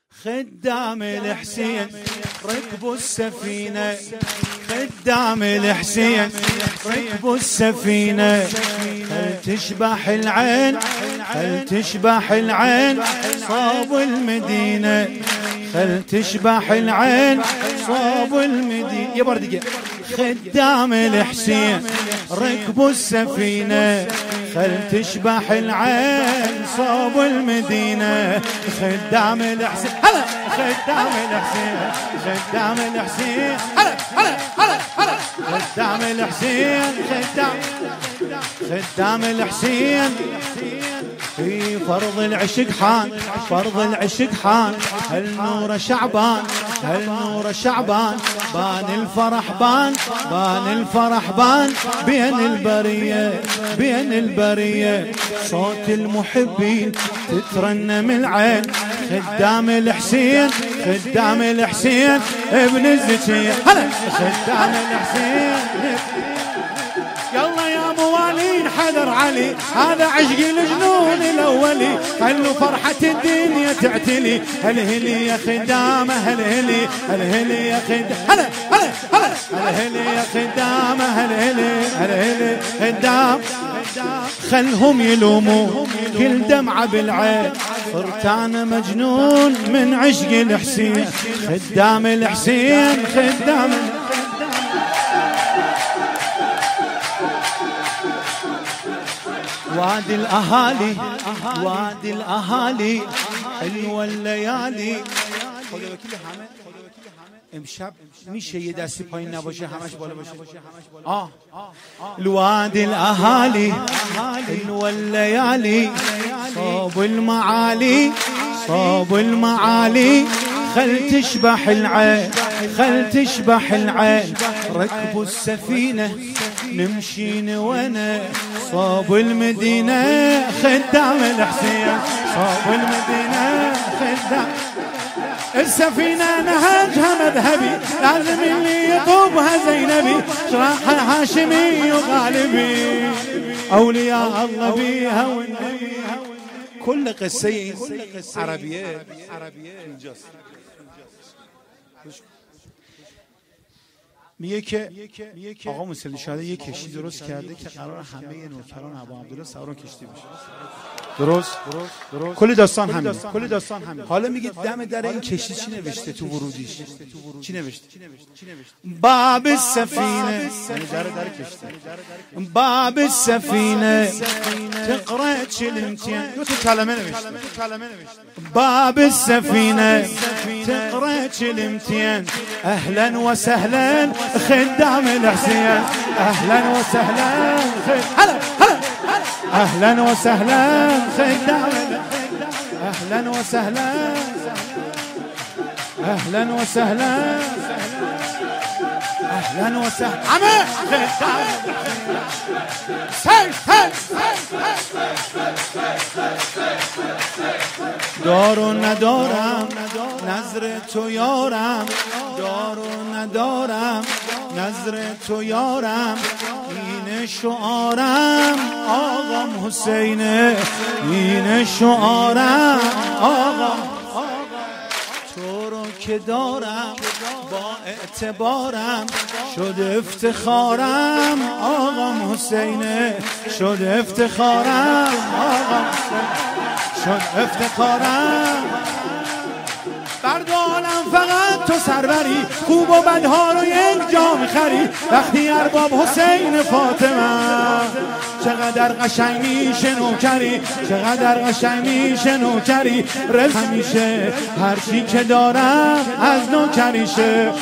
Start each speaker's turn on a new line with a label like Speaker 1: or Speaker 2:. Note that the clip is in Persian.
Speaker 1: خدام الحسين ركبوا السفينة، خدام الحسين ركبوا السفينة. هل تشبح العين، هل تشبح العين صابوا المدينة، هل تشبح العين صابوا المدينة. يا بردقة خدام الحسين ركبوا السفينة، خل تشبح العين صابوا المدينة. خدام الحسين هلا، خدام الحسين، خدام الحسين هلا هلا هلا هلا، خدام الحسين، خدام الحسين. في فرض العشق حان، فرض العشق حان. هل نور شعبان، هل نور شعبان. بان الفرح بان، بان الفرح بان بين البرية، بين البرية. صوت المحبين تترنم العين. خدام الحسين، خدام الحسين ابن الزكية هلا، خدام الحسين. يلا يا موالين حذر علي، هذا عشق الجنون الاولي. خلوا فرحة الدنيا تعتلي. هلهلي يا خدامه، هلهلي، هلهلي يا خدامه، هلا هلا هلا، هلهلي يا خدامه، هلهلي، هلهلي خدام. خلهم يلوموا كل دمعة بالعين. صرت انا مجنون من عشق الحسين. خدام الحسين، خدام وادي الأهالي، وادي الأهالي حلوة الليالي. امشب میشه یه دستی پایین نباشه همش بالا باشه. الوادي الأهالي حلوة الليالي صاب المعالي، صاب المعالي. خل تشبح العين، خل تشبح العين. ركبوا السفينة نمشي نوانا صاب المدينة. خدام الحسين صاب المدينة، خدام السفينة نهجها مذهبي. لازم اللي يطوبها زينبي، شراحها هاشمي وغالبي. أولياء الله بيها والنبي. كل قصة عربية میگه که آقا موسوی شاده یک کشتی درست کرده که قرار همه نوکران ابو عبدالله سوار کشتی بشه. درست کلی داستان همین، کلی داستان همین. حالا میگه دم در این کشتی چی نوشته تو ورودیش؟ چی نوشته؟ باب السفینه، یعنی در کشتی. باب السفینه تقرأ چلمتین. دو تا کلمه نوشته. باب السفینه تقرأ چلمتین. اهلا وسهلا خدام الحسين، اهلا وسهلا هلا هلا، اهلا وسهلا خدام، اهلا وسهلا، اهلا وسهلا، اهلا وسهلا. عمي خدام دار و ندارم نظر تو یارم، دار و ندارم نظر تو یارم. این شعارم آقام حسینه، این شعارم آقام. تو رو که دارم با اعتبارم، شد افتخارم آقام حسینه، شد افتخارم آقام، شد افتخارم. بردالم فقط تو سروری، خوب و بدها رو یک جا میخری. وقتی ارباب حسین فاطمه، چقدر قشنگ میشه نوکری، چقدر قشنگ میشه نوکری. رزق همیشه هرچی که دارم از نوکریشه.